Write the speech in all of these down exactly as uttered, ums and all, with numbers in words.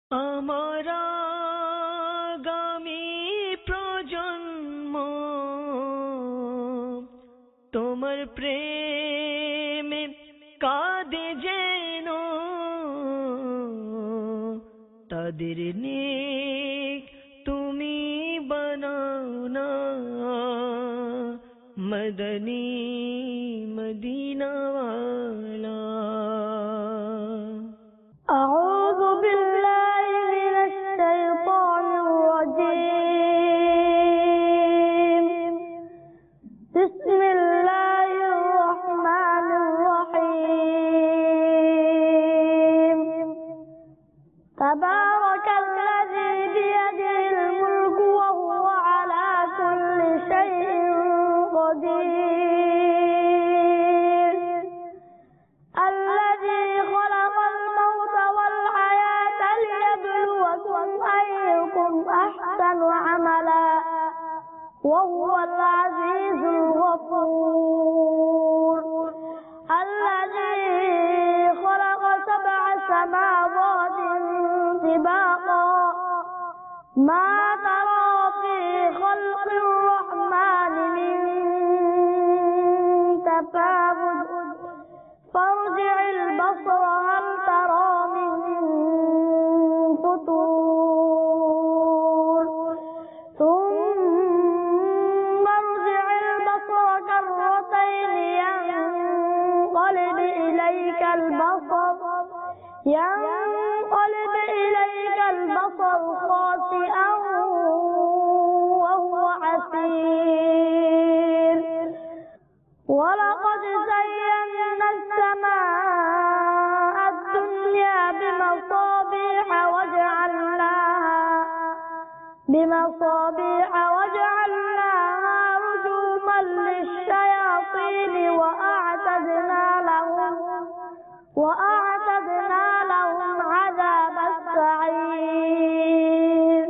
আমার আগামী প্রজন্ম তোমার প্রেমে কাঁদে যেন, তাদের নেক তুমি বানাও না মদনী মদিনাওয়ালা। أعوذ بالله من الشيطان الرجيم. بسم الله الرحمن الرحيم. تبارك الذي بيده الملك وهو على كل شيء قدير. الذي خلق الموت والحياة ليبلوكم أيكم أحسن عملا وهو العزيز الغفور. الذي خلق سبع سماوات طباقا ما ترى في خلق الرحمن من تفاوت فارجع البصر هل ترى من فطور ثم ارجع البصر كرتين ينقلب إليك البصر ينقلب إليك البصر خاسئا وهو حسير. ولقد زينا السماء الدنيا بمصابيح وجعلناها بمصابيح وجعلناها رجوما للشياطين وأعتدنا لهم وأعتدنا لهم عذاب السعير.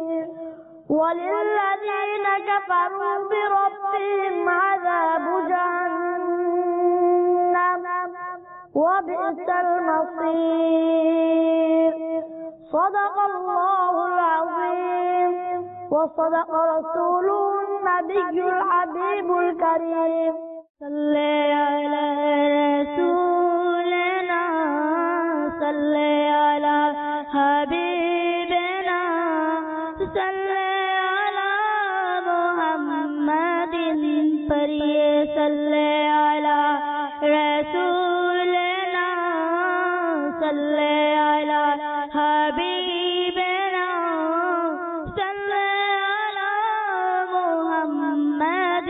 وللذين كفروا بربهم عذاب جهنم وبئس المصير. صدق الله العظيم وصدق رسوله النبي الحبيب الكريم. صل على رسولنا صل على حبيبنا صل على محمد پڑھیے صلی علی رسولنا صلی علی حبیبنا صلی علی محمد.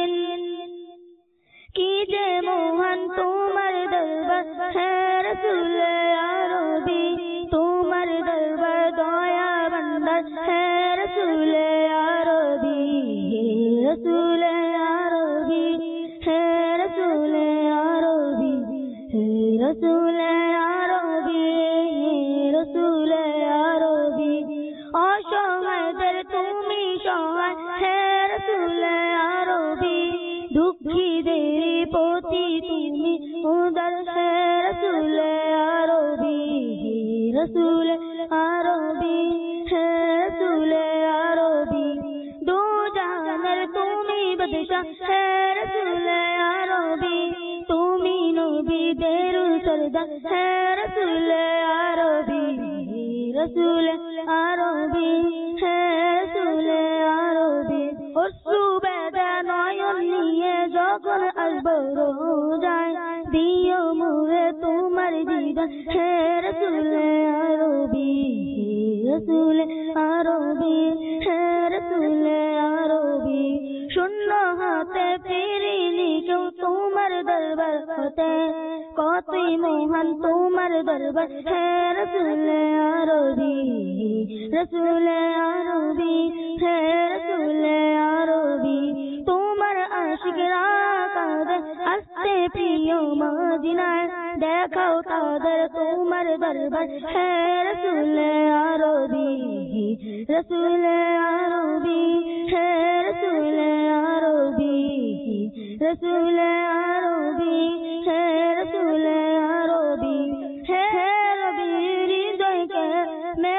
کیجے موہن تمہار دربار ہے رسول عربی تمہار دربار دیا بندر ہے رسول عربی رسول عربی ہے رسول عربی ہے رسول عربی رسول عربی. অসহায়দের তুমি সহায় হে রসুল আরবি দুঃখীদের প্রতি তুমি উদার হে রসুল আরবি রসুল আরবি হে রসুল আরবি. দু জাহানের তুমি বাদশাহ হে রসুল আরবি তুমি নবীদের সরদার হে রসুল আরবি রসুল আরবি হে রসুল আরবি. অশ্রুবেদা নয়ন নিয়ে যখন আসবো রোজায় দিও মুহে তোমার দিদার হে রসুল আরবি রসুল আরবি হে রসুল আরবি. শূন্য হাতে ফিরিনি কেউ তোমার দরবার হতে কতই মহান তোমার দরবার হে রসুল আরবি রসুল আরবি হে রসুল আরবি. তোমার আশিকরা কাঁদে আসতে প্রিয় মদিনায় দেখাও তাদের তোমার দরবার হে রসুল আরবি রসুল আরবি হে রসুল আরবি রসুল আরবি হে রসুল আরবি হে রবি হৃদয় के मेरो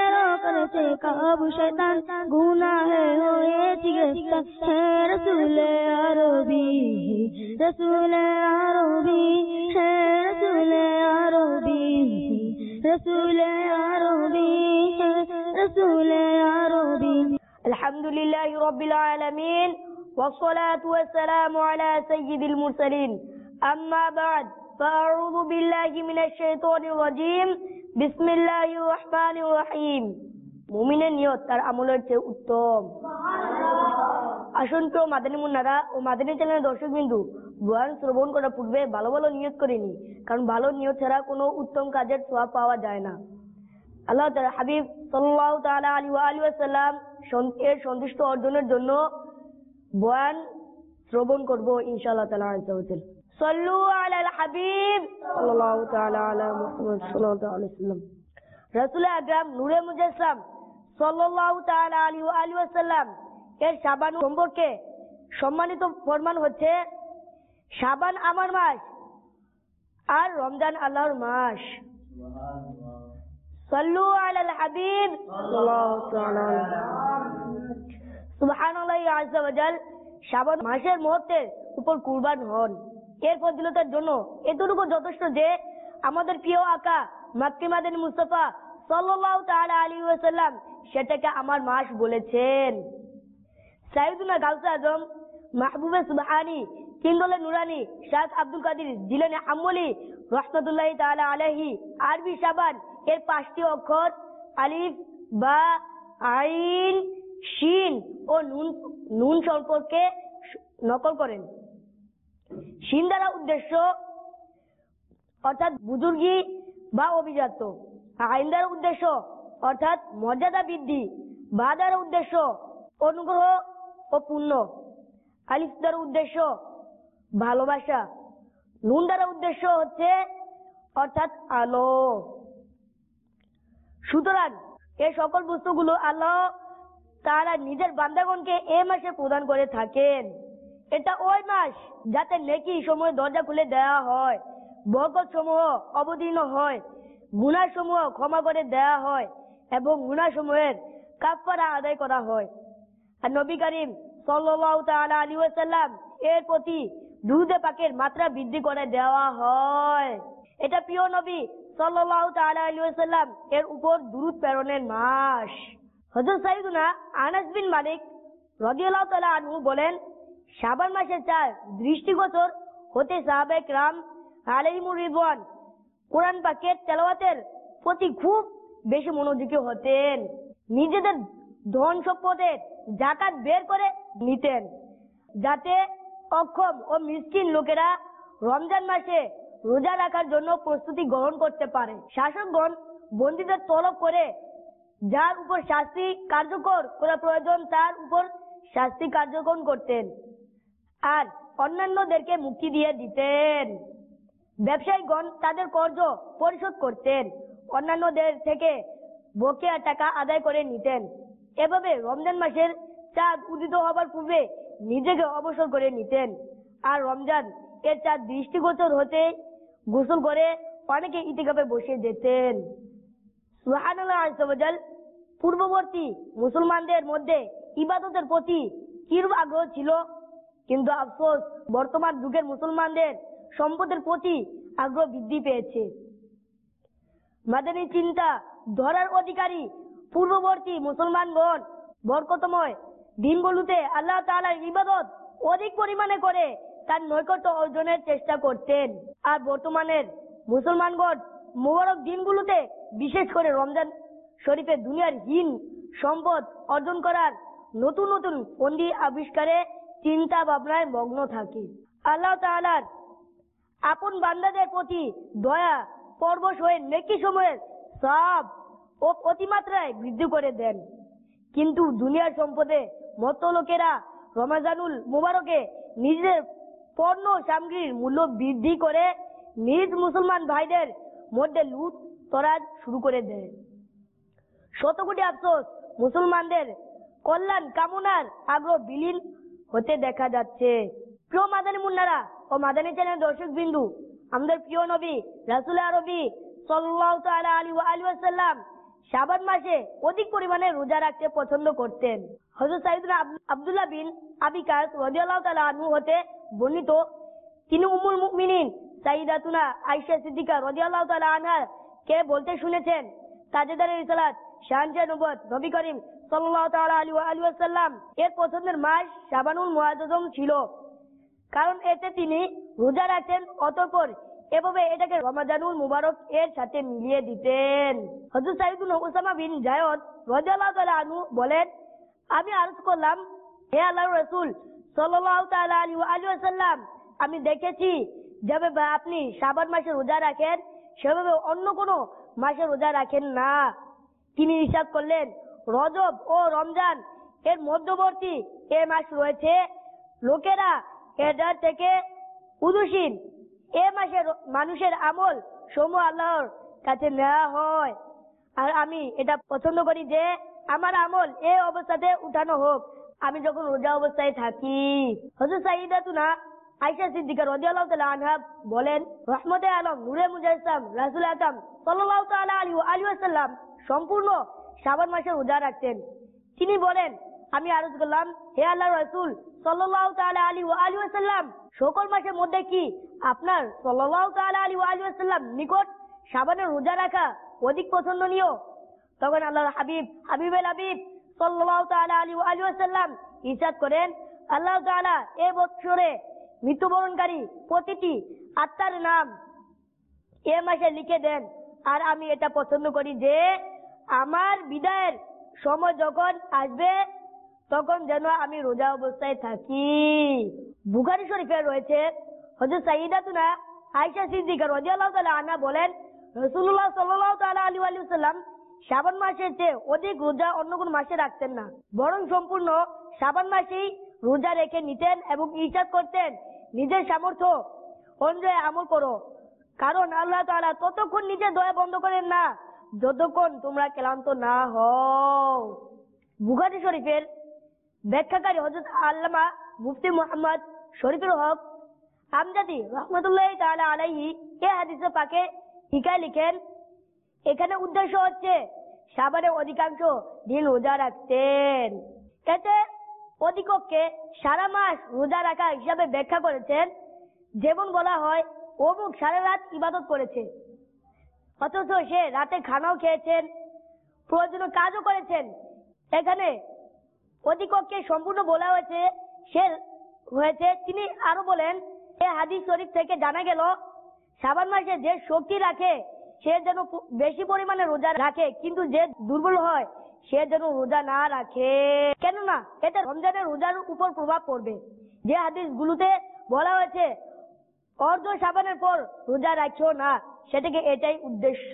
করেছে কাবু শয়তান, গুনাহে হয়েছি গ্রেফতার। হে রসুলে আরবি, রসুলে আরবি, হে রসুলে আরবি, রসুলে আরবি, হে রসুলে আরবি। আলহামদুলিল্লাহি রাব্বিল আলামিন ওয়াসসালাতু ওয়াসসালামু আলা সাইয়্যিদিল মুরসালিন। আম্মা বা'দ, ফাআউযু বিল্লাহি মিনাশ শাইতানির রাজীম। বিসমিল্লাহির রহমানির রহিম। মুমিনের নিয়ত তার আমলের চেয়ে উত্তম। আসুন তো মাদানী মুন্নারা ও মাদানী চ্যানেলের দর্শক বিন্দু, বয়ান শ্রবণ করার পূর্বে ভালো ভালো নিয়ত করিনি, কারণ ভালো নিয়ত ছাড়া কোনো উত্তম কাজের সওয়াব পাওয়া যায় না। আল্লাহ তাআলা হাবিব সাল্লাল্লাহু তাআলা আলাইহি ওয়া আলিহি ওয়াসাল্লাম এর সন্তুষ্ট অর্জনের জন্য বয়ান শ্রবণ করব ইনশাআল্লাহ তাআলা। সাল্লু আলাল হাবিব সাল্লাল্লাহু তাআলা আলা মুহাম্মদ সাল্লাল্লাহু আলাইহি ওয়াসাল্লাম। রাসূল আকরাম নূরে মুজাসসাম সাল্লাল্লাহু তাআলা আলাইহি ওয়া আলিহি ওয়াসাল্লাম এর শাবান সম্পর্কে সম্মানিত ফরমান হচ্ছে, শাবান আমার মাস আর রমজান আল্লাহর মাস। সাল্লু আলাল হাবিব সাল্লাল্লাহু তাআলা সুবহানাল্লাহি আযজা ওয়া জাল। শাবান মাসের মুহূর্তের উপর কুরবান হন। এর ফজিলতের জন্য এতটুকু যথেষ্ট যে আমাদের প্রিয় আকা মক্কি মাদানী মুস্তাফা সাল্লাল্লাহু তাআলা আলাইহি ওয়াসাল্লাম সেটাকে আমার মাস বলেছেন। সাইয়্যিদুনা গাউসে আজম মাহবুবে সুবহানী কিংবলে নুরানি শাহ আব্দুল কাদির জিলানী হাম্বলী রাহমাতুল্লাহি তাআলা আলাইহি আরবি শাবান এর পাঁচটি অক্ষর আলিফ, বা, আইন, শিন ও নুন নুন সম্পর্কে নকল করেন। শিন দ্বারা উদ্দেশ্য অর্থাৎ বুজুর্গি বা অভিজাত্য, আইন দ্বারা উদ্দেশ্য অর্থাৎ মর্যাদা বৃদ্ধি, বা দ্বারা উদ্দেশ্য অনুগ্রহ ও পুণ্য, আলিফ দ্বারা উদ্দেশ্য ভালোবাসা, নুন দ্বারা উদ্দেশ্য হচ্ছে অর্থাৎ আলো। সুতরাং এই সকল বস্তুগুলো আল্লাহ তাআলা নিজের বান্দাগণকে এই মাসে প্রদান করে থাকেন। এটা ওই মাস যাতে নেকি সমূহ দরজা খুলে দেওয়া হয়, বরকত সমূহ অবতীর্ণ হয়, গুনাহ সমূহ ক্ষমা করে দেওয়া হয় এবং গুনাহ সমূহের কাফারা আদায় করা হয়। আর নবী করিম সাল্লাল্লাহু তাআলা আলাইহি ওয়াসাল্লাম এর প্রতি দুরূদে পাকের মাত্রা বৃদ্ধি করে দেওয়া হয়। এটা প্রিয় নবী সাল্লাল্লাহু তাআলা আলাইহি ওয়াসাল্লাম এর উপর দুরূদ প্রেরণের মাস। হযরত সাইয়্যিদুনা আনাস বিন মালিক রাদিয়াল্লাহু তাআলা আনহু বলেন, শাবান মাসের চার দৃষ্টিগোচর হতে সাহাবায়ে কেরাম আলাইহিমুর রিদওয়ান কোরআন পাকের তেলাওয়াতের প্রতি খুব বেশি মনোযোগী হতেন। নিজেদের ধন সম্পদের যাকাত বের করে নিতেন যাতে অক্ষম ও মিসকিন লোকেরা রমজান মাসে রোজা রাখার জন্য প্রস্তুতি গ্রহণ করতে পারে। শাসকগণ বন্দীদের তলব করে যার উপর শাস্তি কার্যকর করা প্রয়োজন তার উপর শাস্তি কার্যকর করতেন আর অন্যান্যদেরকে মুক্তি দিয়ে দিতেন। ব্যবসায়ীগণ তাদের কর্জ পরিশোধ করতেন, অন্যান্যদের থেকে বকেয়া টাকা আদায় করে নিতেন। এভাবে রমজান মাসের চাঁদ উদিত হবার পূর্বে নিজেকে অবসর করে নিতেন আর রমজান এর চাঁদ দৃষ্টিগোচর হতে গোসল করে অনেকে ইতিকাফে বসে যেতেন। সুবহানাল্লাহ আযজা ওয়া জাল। পূর্ববর্তী মুসলমানদের মধ্যে ইবাদতের প্রতি কিরূপ আগ্রহ ছিল, কিন্তু আফসোস বর্তমান যুগের মুসলমানদের সম্পদের প্রতি আগ্রহ বৃদ্ধি পেয়েছে। মাদানী চিন্তা ধরার অধিকারী পূর্ববর্তী মুসলমানগণ বরকতময় দিনগুলোতে আল্লাহ তাআলার ইবাদত অধিক পরিমাণে করে তার নৈকট্য অর্জনের চেষ্টা করতেন। আর বর্তমানের মুসলমানগণ মুবারক দিনগুলোতে বিশেষ করে রমজান শরীফে দুনিয়ার হীন সম্পদ অর্জন করার নতুন নতুন ফন্দি আবিষ্কারে চিন্তা ভাবনায় মগ্ন থাকে। আল্লাহ তাআলার আপন বান্দাদের প্রতি দয়া পরবশ হয়ে নেকি সময়ের সওয়াব ও অতিমাত্রায় বৃদ্ধি করে দেন। কিন্তু দুনিয়ার সম্পদে মত্ত লোকেরা রমজানুল মুবারকে নিজেদের পণ্য সামগ্রীর মূল্য বৃদ্ধি করে নিজ মুসলমান ভাইদের মধ্যে লুট তরাজ শুরু করে দেয়। শত কোটি আফসোস, মুসলমানদের কল্যাণ কামনার আগ্রহ বিলীন হতে দেখা যাচ্ছে। প্রিয় মাদানী মুন্নারা ও মাদানী চ্যানেল দর্শক বিন্দু, আমাদের প্রিয় নবী রাসূল আরবি সাল্লাল্লাহু তাআলা আলাইহি ওয়া আলিহি ওয়াসাল্লাম শাবান মাসে অধিক পরিমাণে রোজা রাখতে পছন্দ করতেন। হযরত সাইয়েদনা আব্দুল্লাহ বিন আবি কাস রাদিয়াল্লাহু তাআলা আনহু হতে বর্ণিত, তিনি উম্মুল মুমিনিন সাইয়্যিদাতুনা আয়েশা সিদ্দিকা রাদিয়াল্লাহু তাআলা আনহা কে বলতে শুনেছেন, তাজেদারে রিসালাত শানজাহ নবুয়ত নবী করিম সাল্লাল্লাহু তাআলা আলাইহি ওয়া আলিহি ওয়াসাল্লাম এর পছন্দের মাস শাবানুল মুআজ্জম ছিল, কারণ এতে তিনি রোজা রাখতেন, অতঃপর এভাবে এটাকে রমাজানুল মুবারক এর সাথে মিলিয়ে দিতেন। হযরত সাইয়েদনা উসামা বিন জায়দ রাদিয়াল্লাহু তাআলা আনহু বলেন, আমি আরজ করলাম, হে আল্লাহর রাসূল সাল্লাল্লাহু তাআলা আলাইহি ওয়া আলিহি ওয়াসাল্লাম, আমি দেখেছি যেভাবে আপনি শাবান মাসে রোজা রাখেন সেভাবে অন্য কোনো মাসে রোজা রাখেন না। তিনি ইরশাদ করলেন, রজব ও রমজান এর মধ্যবর্তী এ মাস রয়েছে, লোকেরা এটার থেকে উদাসীন। এ মাসে মানুষের আমল সমূহ আল্লাহর কাছে নেওয়া হয়, আর আমি এটা পছন্দ করি যে আমার আমল এই অবস্থাতে উঠানো হোক, আমি যখন রোজা অবস্থায় থাকি। হযরত সাইয়্যিদাতুনা আয়েশা সিদ্দিকা রাদিয়াল্লাহু তাআলা আনহা বলেন, রহমতে আলম নূরে মুজাসসাম রাসূল আকরাম সাল্লাল্লাহু তাআলা আলাইহি ওয়া আলিহি ওয়াসাল্লাম সম্পূর্ণ শাবান মাসে রোজা রাখতেন। তিনি বলেন, আমি আরজ করলাম, হে আল্লাহর রাসূল সাল্লাল্লাহু তাআলা আলাইহি ওয়া আলিহি ওয়াসাল্লাম, সকল মাসের মধ্যে কি আপনার সাল্লাল্লাহু তাআলা আলাইহি ওয়া আলিহি ওয়াসাল্লাম নিকট শাবানের রোজা রাখা অধিক পছন্দনীয়? তখন আল্লাহর হাবিব হাবিবুল হাবিব সাল্লাল্লাহু তাআলা আলাইহি ওয়া আলিহি ওয়াসাল্লাম ইরশাদ করেন, আল্লাহ তাআলা এই বৎসরে মৃত্যুবরণকারী প্রতিটি আত্মার নাম এ মাসে লিখে দেন, আর আমি এটা পছন্দ করি যে আমার বিদায়ের সময় যখন আসবে তখন যেন আমি রোজা অবস্থায় থাকি। বুখারী শরীফে রয়েছে, হযরত সাইয়্যিদাতুনা আয়েশা সিদ্দিকা রাদিয়াল্লাহু তাআলা আনহা বলেন, রাসূলুল্লাহ সাল্লাল্লাহু তাআলা আলাইহি ওয়াসাল্লাম শাবান মাসের চেয়ে অধিক রোজা অন্য কোন মাসে রাখতেন না, বরং সম্পূর্ণ শাবান মাসেই রোজা রেখে নিতেন এবং ইরশাদ করতেন, নিজের সামর্থ্য অনুযায়ী আমল করো, কারণ আল্লাহ তাআলা ততক্ষণ নিজের দয়া বন্ধ করেন না যতক্ষণ তোমরা ক্লান্ত না হও। বুখারী শরীফের ব্যাখ্যাকারী হযরত আল্লামা মুফতি মুহাম্মদ শরীফুল হক আমজাদি রাহমাতুল্লাহি তাআলা আলাইহি এই হাদিসে পাকে ঠিকায় লিখেন, এখানে উদ্দেশ্য হচ্ছে শাবানের অধিকাংশ দিন রোজা রাখতেন। এতে অধিককে সারা মাস রোজা রাখা হিসাবে ব্যাখ্যা করেছেন, যেমন বলা হয় অমুক সারা রাত ইবাদত করেছে, অথচ সে রাতে খানাও খেয়েছেন, প্রয়োজনীয় কাজও করেছেন। এখানে অধিককে সম্পূর্ণ বলা হয়েছে সে হয়েছে। তিনি আরো বলেন, এই হাদিস শরীফ থেকে জানা গেল শাবান মাসে যে শক্তি রাখে সে যেন বেশি পরিমাণে রোজা রাখে, কিন্তু যে দুর্বল হয় সে যেন রোজা না রাখে, কেননা এতে রমজানের রোজার উপর প্রভাব পড়বে। যে হাদিসগুলোতে বলা হয়েছে অর্ধ শাবানের পর রোজা রাখিও না, সেটাকে এটাই উদ্দেশ্য।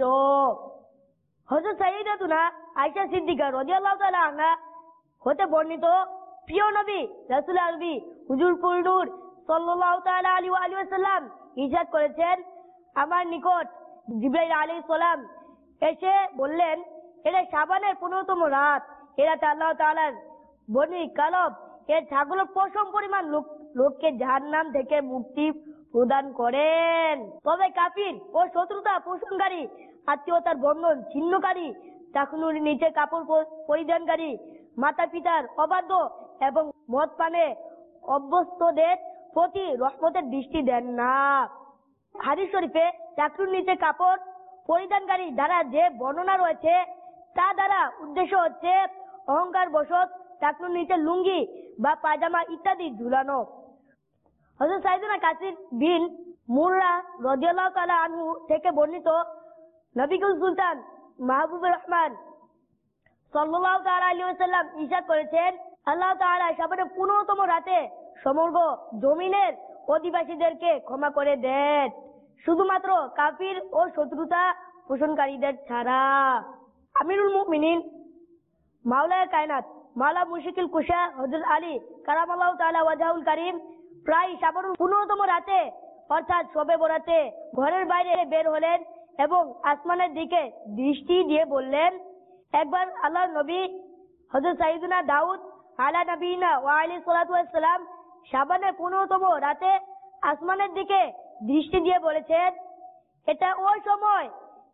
হযরত সাইয়্যিদাতুনা আয়েশা সিদ্দিকা রাদিয়াল্লাহু তাআলা আনহা হতে বর্ণিত, প্রিয় নবী রাসূল আরবি হুজুর পুরনুর সাল্লাল্লাহু তাআলা আলাইহি ওয়া আলিহি ওয়াসাল্লাম ইরশাদ করেছেন, আমার নিকট জিবরাইল আলাইহিস সালাম এসে বললেন, এটা শাবানের পনেরোতম রাত, এ রাতে আল্লাহ তাআলার বনি কালব এর ছাগলের পশম পরিমাণ লোক লোককে জাহান্নাম থেকে মুক্তি প্রদান করেন। তবে কাফির ও শত্রুতা পোষণকারী, আত্মীয়তার বন্ধন ছিন্নকারী, টাকনুর নিচে কাপড় পরিধানকারী, মাতা পিতার অবাধ্য এবং মদ পানে অভ্যস্তদের প্রতি রহমতের দৃষ্টি দেন না। হাদিস শরীফে টাকনুর নিচে কাপড় পরিধানকারী দ্বারা যে বর্ণনা রয়েছে তা দ্বারা উদ্দেশ্য হচ্ছে অহংকার বশত টাকনুর নিচে লুঙ্গি বা পায়জামা ইত্যাদি ঝুলানো। হযরত সাইয়েদনা কাসির বিন মুররা রাদিয়াল্লাহু তাআলা আনহু থেকে বর্ণিত, নবী সুলতান মাহবুবুর রহমান সাল্লাল্লাহু তাআলা আলাইহি ওয়াসাল্লাম ইরশাদ করেছেন, আল্লাহ তাআলা শাবানের পনেরোতম রাতে সমগ্র জমিনের অধিবাসীদেরকে ক্ষমা করে দেন, শুধুমাত্র কাফির ও শত্রুতা পোষণকারীদের ছাড়া। আমিরুল মুমিনিন মাওলায়ে কায়নাত মাওলা মুশরিকুল কুশা হযরত আলী কারামাল্লাহু তাআলা ওয়াজহুল কারীম প্রায় শাবানুর পনেরোতম রাতে অর্থাৎ শবে বরাতে ঘরের বাইরে বের হলেন এবং আসমানের দিকে দৃষ্টি দিয়ে বললেন, একবার আল্লাহর নবী হযরত সাইয়্যিদুনা দাউদ আলা নবিয়িনা ওয়া আলাইহিস সালাতু ওয়াস সালাম শাবানের পনেরোতম রাতে আসমানের দিকে দৃষ্টি দিয়ে বলেছেন, এটা ওই সময়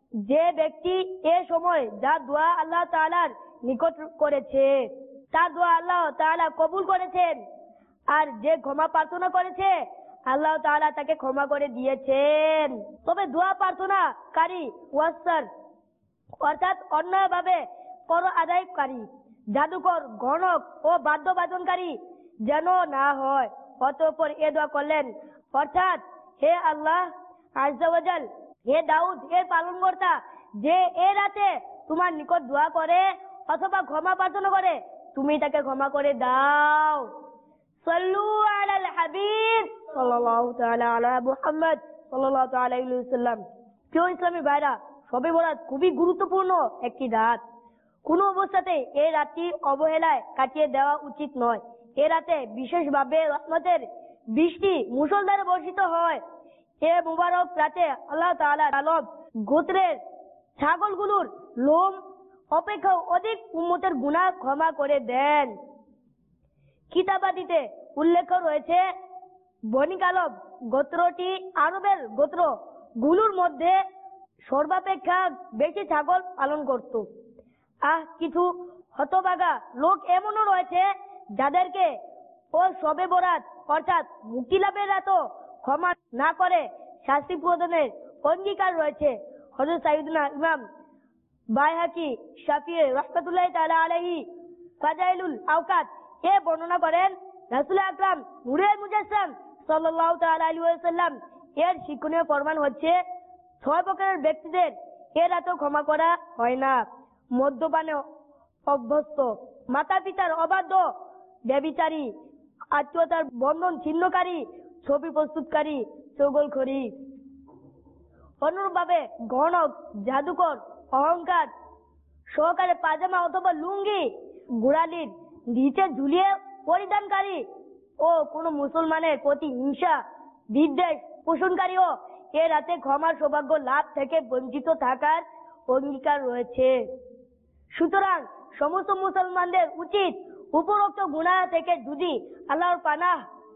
যে ব্যক্তি এ সময় যা দোয়া আল্লাহ তাআলার নিকট করেছে তার দোয়া আল্লাহ তাআলা কবুল করেছেন, আর যে ক্ষমা প্রার্থনা করেছে আল্লাহ তাআলা তাকে ক্ষমা করে দিয়েছেন। তবে দোয়া প্রার্থনাকারী ওয়াসার অর্থাৎ অন্যায়ভাবে কর আদায়কারী, জাদুকর, গণক ও বাদ্যবাদনকারী যেন না হয়। অতঃপর এ দোয়া করলেন, অর্থাৎ হে আল্লাহ আযজা ওয়া জাল, হে দাউদ এর পালনকর্তা, যে এ রাতে তোমার নিকট দোয়া করে অথবা ক্ষমা প্রার্থনা করে তুমি তাকে ক্ষমা করে দাও। সাল্লু আলাল হাবিব সাল্লাল্লাহু তাআলা আলা মুহাম্মদ সাল্লাল্লাহু তাআলা আলাইহি ওয়াসাল্লাম। প্রিয় ইসলামী ভাইরা, শবে বরাত খুবই গুরুত্বপূর্ণ একটি রাত। কোনো অবস্থাতে এই রাতটি অবহেলায় কাটিয়ে দেওয়া উচিত নয়। এ রাতে বিশেষভাবে রহমতের বৃষ্টি মুষলধারে বর্ষিত হয়। এ মুবারক রাতে আল্লাহ তাআলা আলম গোত্রের ছাগলগুলোর লোম অপেক্ষা অধিক উম্মতের গুনাহ ক্ষমা করে দেন। কিতাবাদিতে উল্লেখ রয়েছে, বনি কালব গোত্রটি আরবের গোত্র গুলোর মধ্যে সর্বাপেক্ষা বেশি ছাগল পালন করত। আহ কিছু হতভাগা লোক এমনও রয়েছে যাদেরকে ও শবে বরাত অর্থাৎ মুক্তি লাভের রাতও ক্ষমা না করে শাস্তি প্রদানের অঙ্গীকার রয়েছে। হযরত সাইয়েদনা ইমাম বাইহাকি শাফিঈ রাহমাতুল্লাহি তাআলা আলাইহি ফাজাইলুল আওকাত এ বর্ণনা করেন, রাসূল আকরাম নূরে মুজাসসাম সাল্লাল্লাহু তাআলা আলাইহি ওয়াসাল্লাম এর শিক্ষণীয় প্রমাণ হচ্ছে, ছয় প্রকারের ব্যক্তিদের এ রাতেও ক্ষমা করা হয় না। মদ্যপানে অভ্যস্ত, মাতা পিতার অবাধ্য, ব্যভিচারী, আত্মীয়তার বন্ধন ছিন্নকারী, ছবি প্রস্তুতকারী, চগলখড়ি। অনুরূপভাবে গণক, জাদুকর, অহংকার সহকারে পাজামা অথবা লুঙ্গি গোড়ালির নিচে ঝুলিয়ে পরিধানকারী ও কোন মুসলমানের প্রতি হিংসা বিদ্বেষ পোষণকারীও এ রাতে ক্ষমার সৌভাগ্য লাভ থেকে বঞ্চিত থাকার অঙ্গীকার রয়েছে। সুতরাং সমস্ত মুসলমানদের উচিত উপরোক্ত গুনাহ থেকে যদি আল্লাহর পানাহ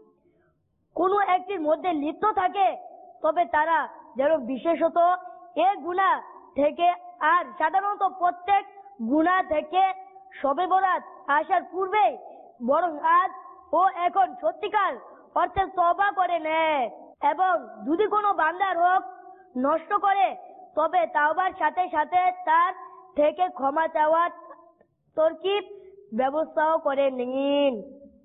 কোনো একটির মধ্যে লিপ্ত থাকে তবে তারা যেন বিশেষত এ গুনাহ থেকে আর সাধারণত প্রত্যেক গুনাহ থেকে শবে বরাত আসার পূর্বে বরং আজ ও এখন সত্যিকার অর্থে তওবা করে নেয়, এবং যদি কোনো বান্দার হক নষ্ট করে তবে তাওবার সাথে সাথে তার থেকে ক্ষমা চাওয়ার তরকিব ব্যবস্থাও করে নিন।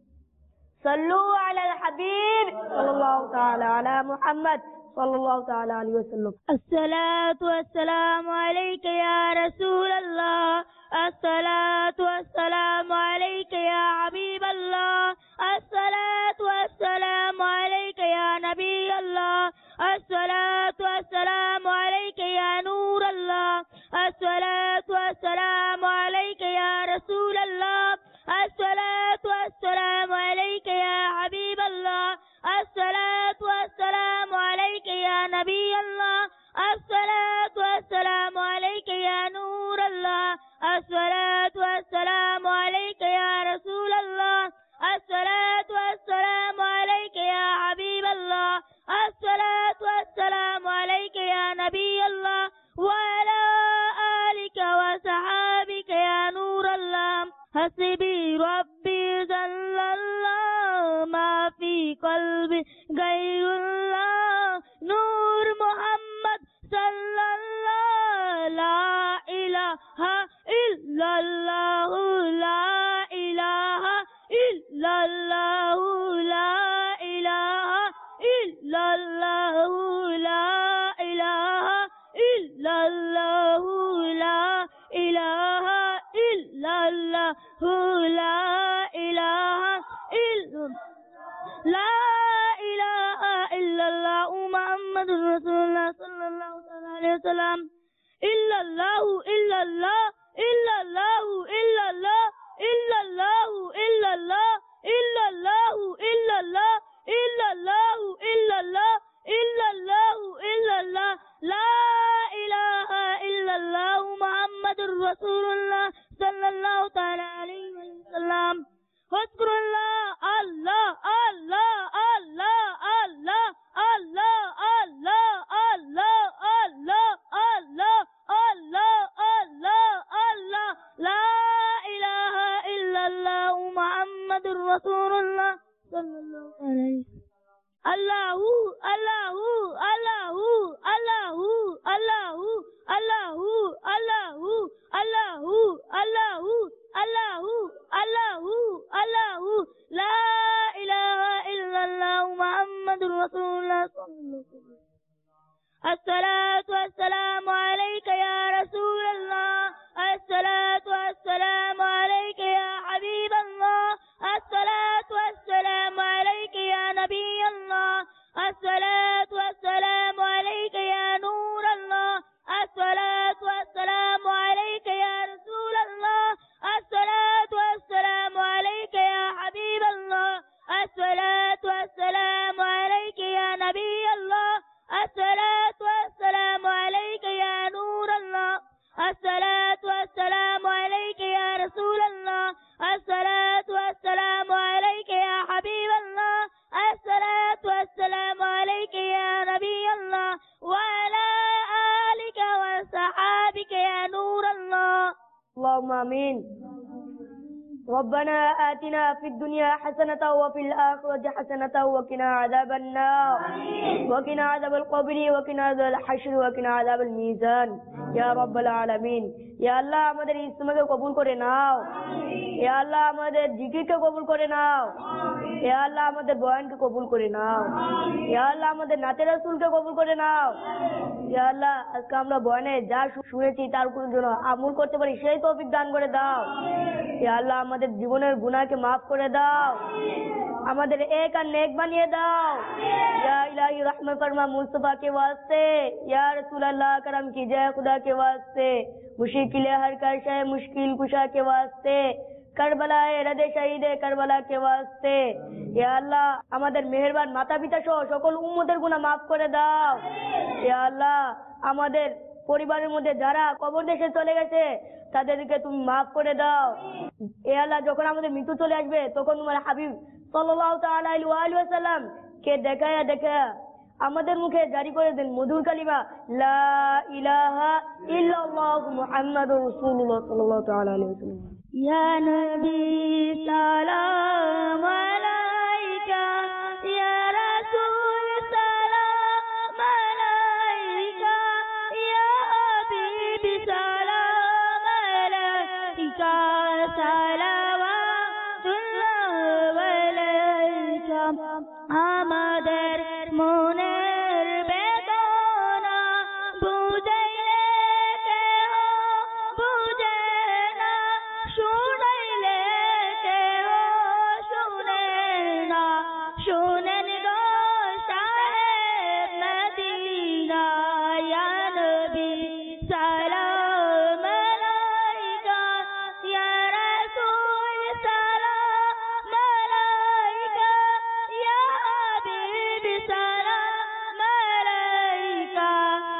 সাল্লু আলাল হাবিব সাল্লাল্লাহু তাআলা আলা মুহাম্মদ সাল্লাল্লাহু তাআলা আলাইহি ওয়াসাল্লাম। الصلاة والسلام عليك يا رسول الله، الصلاة والسلام عليك يا حبيب الله، الصلاة والسلام عليك يا نبي الله، الصلاة والسلام عليك يا نور الله، الصلاة والسلام عليك يا رسول الله، الصلاة والسلام عليك يا حبيب الله، الصلاة والسلام عليك يا نبي الله، الصلاة والسلام عليك يا نور الله، الصلاة والسلام عليك يا رسول الله، الصلاة والسلام عليك يا حبيب الله، الصلاة والسلام عليك يا نبي الله، وعلى آلك وصحابك يا نور الله. حسبي ربي جل الله، ما في قلبي غير الله، نور محمد صلى الله، لا إله إلا الله، لا إله إلا الله، لا إله إلا الله، لا إله إلا الله، لا إله إلا الله، لا إله إلا لا إله إلا الله محمد رسول الله صلى الله عليه وسلم. إلا الله إلا الله إلا الله إلا الله إلا الله إلا الله إلا الله إلا الله إلا الله إلا الله إلا الله إلا الله لا إله إلا الله محمد رسول الله صلى الله تعالى عليه وسلم. واذكر الله الله الله الله الله الله الله الله الله الله ইল্লাল্লাহু মুহাম্মাদুর রাসূলুল্লাহ সাল্লাল্লাহু আলাইহি আল্লাহু আল্লাহু আল্লাহু আল্লাহু আল্লাহু আল্লাহু আল্লাহু আল্লাহু আল্লাহু আল্লাহু আল্লাহু আল্লাহু লা ইলাহা ইল্লাল্লাহু মুহাম্মাদুর রাসূলুল্লাহ সাল্লাল্লাহু আলাইহি الصلاة والسلام عليك يا رسول الله الصلاة والسلام عليك يا حبيب الله الصلاة والسلام عليك يا نبي الله الصلاة والسلام عليك يا نور الله الصلاة والسلام عليك يا رسول الله الصلاة والسلام عليك يا حبيب الله الصلاة والسلام عليك يا نبي الله الصلاة والسلام عليك يا نور الله الصلاة والسلام عليك يا رسول الله الصلاة والسلام عليك يا حبيب الله الصلاة والسلام عليك يا نبي الله وعلى آلك وصحابك يا نور الله اللهم آمين. ربنا آتنا في الدنيا حسنة وفي الآخرة حسنة وقنا عذاب النار وقنا عذاب القبر وقنا عذاب الحشر وقنا عذاب الميزان يا رب العالمين. يا الله আমাদের ইসলামকে কবুল করে নাও, ইয়া আল্লাহ আমাদের জিকিরকে কবুল করে নাও, ইয়া আল্লাহ আমাদের বয়ানকে কবুল করে নাও, ইয়া আল্লাহ আমাদের নাতে রাসূলকে কবুল করে নাও, ইয়া আল্লাহ আজকে আমরা বয়ানে যা শুনেছি তার উপর যেন আমল করতে পারি সেই তৌফিক দান করে দাও। ইয়া আল্লাহ আমাদের জীবনের গুনাহকে মাফ করে দাও, আমাদের এক আর নেক বানিয়ে দাও। या इलाही रहमत फरमा मुस्तफा के वास्ते, या रसूल अल्लाह करम कीजिए खुदा के वास्ते, मुश्किल हर कर शय मुश्किल कुशा के वास्ते, करबलाए हृदय शहीद करबला के वास्ते। या अल्लाह আমাদের মেহেরবান মাতা পিতা সহ সকল উম্মতের গুনাহ মাফ করে দাও। ইয়া আল্লাহ আমাদের পরিবারের মধ্যে যারা কবর দেশে চলে গেছে তাদেরকে তুমি মাফ করে দাও। এ আল্লাহ যখন আমাদের মৃত্যু চলে আসবে তখন তোমার হাবিব সাল্লাল্লাহু তাআলা আলাইহি ওয়া সাল্লাম কে দেখায়া দেখায়া আমাদের মুখে জারি করে দেন মধুর কালিমা লা ইলাহা ইল্লাল্লাহু মুহাম্মাদুর রাসূলুল্লাহ সাল্লাল্লাহু তাআলা আলাইহি ওয়াসাল্লাম। ইয়া নবী সালাম আলাইকা, ইয়া রাসূল সালাম আলাইকা, ইয়া হাবিব সালাম আলাইকা, সালাওয়াতুল্লাহ আলাইকা। আমাদের মনের বেদনা বুঝাইলে কেহ বুঝে না, শুনাইলে কেহ শুনে না, শুনেন গো সাহেব মদিনা। ইয়া নবী সালাম আলাইকা, ইয়া রাসূল সালাম আলাইকা, ইয়া হাবিব সালাম আলাইকা,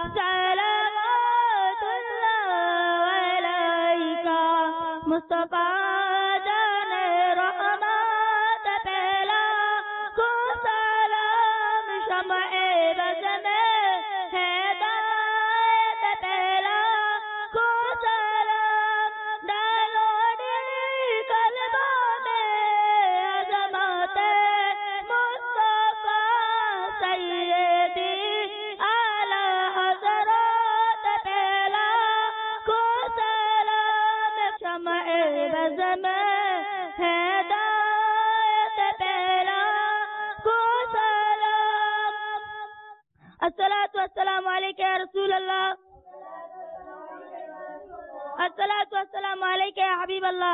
সালাওয়াতুল্লাহ আলাইকা। মুস্তাফা জানে রহমত পেলা को सलाम शमए बज़मे हिदायत पेला को सलाम डालो दिल कल्बों में अज़मत मुस्तफा सैयदी आला हज़रत पेला को सलाम शमए बज़मे हिदायत पेला को सलाम। अस्सलातु वस्सलामु अलैका या रसूल अल्लाह, अस्सलातु वस्सलामु अलैका या हबीब अल्लाह।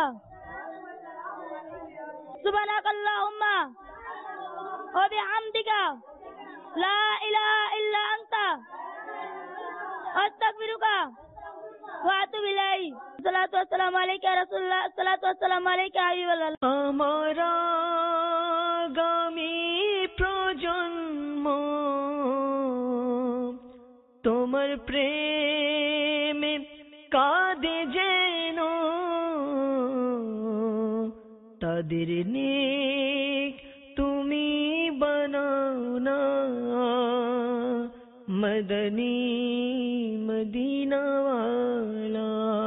सुब्हानक अल्लाहुम्मा व बिहम्दिका ला इलाहा इल्ला अंता अस्तगफिरुका व अतूबु इलैक। अस्सलातु वस्सलामु अलैका या रसूल अल्लाह, अस्सलातु वस्सलामु अलैका या हबीब अल्लाह। আমার আগামী প্রজন্ম তোমার প্রেমে কাঁদে যেন, তাদের নেক তুমি বানাও না, মদনী মদিনা ওয়ালা।